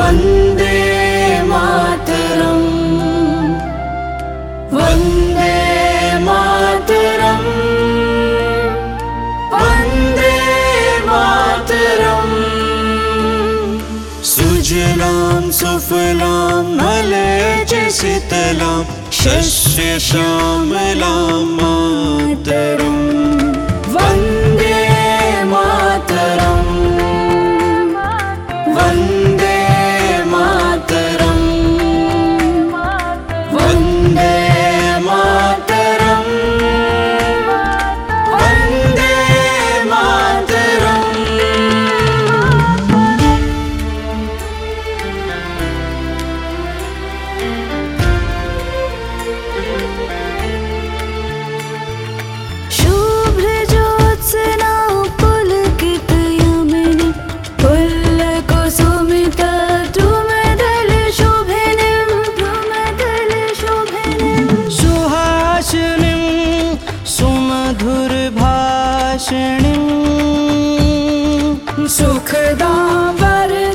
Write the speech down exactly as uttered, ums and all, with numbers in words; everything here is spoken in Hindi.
वन्दे मातरम् वन्दे मातरम् वन्दे मातरम्। सुजलां सुफलां मलयज शीतलां शस्य श्यामलां मातरम् वन्दे मातरम् वन्दे मातरम् वन्दे मातरम् वन्दे मातरम्। शुभ्रज्योत्स्ना पुलकितयामिनी पुल्लकुसुमितद्रुमदलशोभिनीं द्रुमदलशोभिनीं सुहासिनीं सुमधुरभाषिणीं सुखदां वर